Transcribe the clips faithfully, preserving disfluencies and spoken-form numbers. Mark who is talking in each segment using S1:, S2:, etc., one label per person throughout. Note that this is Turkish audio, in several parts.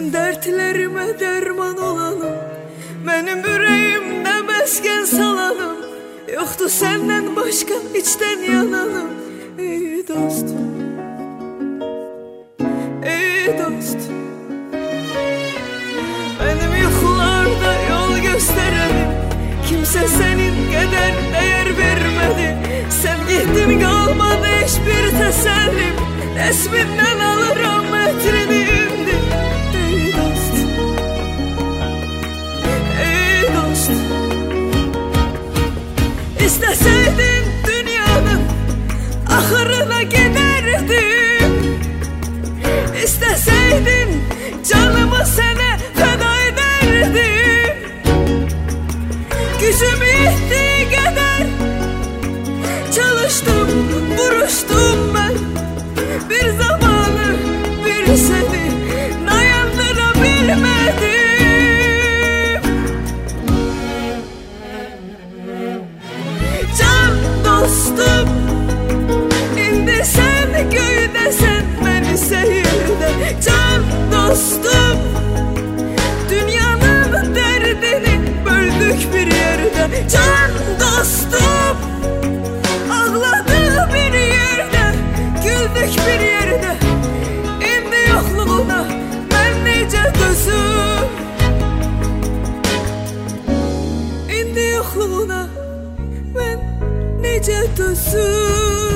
S1: bütün dertlerime derman olanım, benim yüreğimde mesken salanım. Yoktu senden başka içten yananım. Ey dost, ey dost, benim yuxularda yol gösterenim, kimse senin kadar değer vermedi. Sen gittin, kalmadı hiçbir tesellim, resminden alırım metrini indi. Ey dost, ey dost, İsteseydin dünyanın ahırına giderdim, İsteseydin canımı sana feda ederdim. Gücüm yettiği kadar çalıştım, vuruştum ben. Bir zamanı bir seni dayandırabilmedim. Can dostum, indi sen köyde, sen beni şehirde. Can dostum, dünyanın derdini böldük bir yerde. Can dostum, ağladık bir yerde, güldük bir yerde. İndi yokluğuna ben nece dözüm, İndi yokluğuna ben nece dözüm.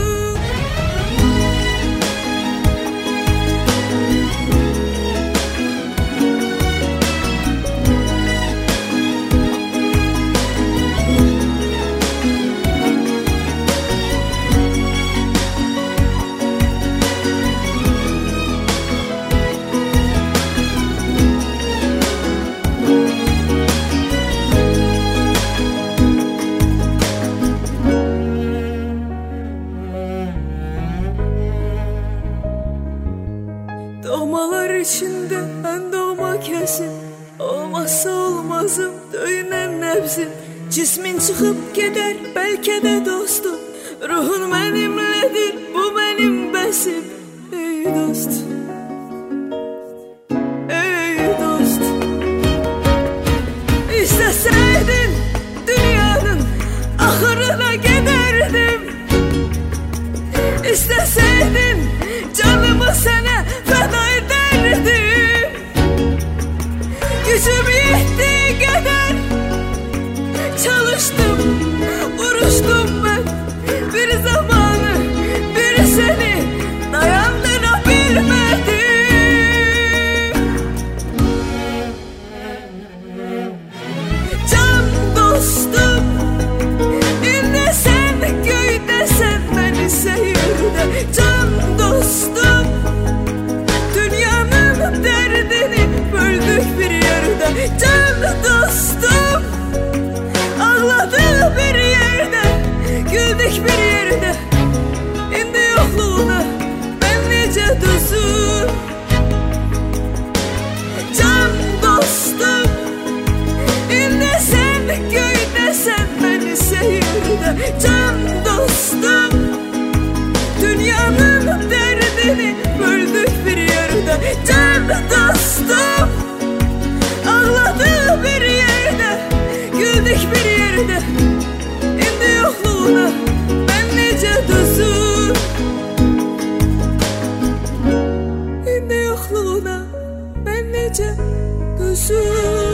S1: Doğmalar içinde ben doğma kesin, olmazsa olmazım döyünen nebzim. Cismin çıkıp gider belki de dostum, ruhun benimledir, bu benim besim. Ey dost, ey dost, İsteseydin dünyanın ahırına giderdim, İsteseydin canımı sana feda ederdim. Gücüm yettiği kadar çalıştım, vuruştum ben. Bir zamanı bir seni dayandırabilmedim. Can dostum, indi sen köyde, sen beni şehirde. Can dostum, dünyanın derdini böldük bir yerde. Can dostum, ağladık bir yerde, güldük bir yerde. İndi yokluğuna ben nece dözüm. Can dostum, indi sen köyde, sen beni şehirde. Can dostum, dünyanın derdini böldük bir yerde. Can dostum, ağladık bir yerde, güldük bir yerde. İndi yokluğuna ben nece dözüm, İndi yokluğuna ben nece dözüm.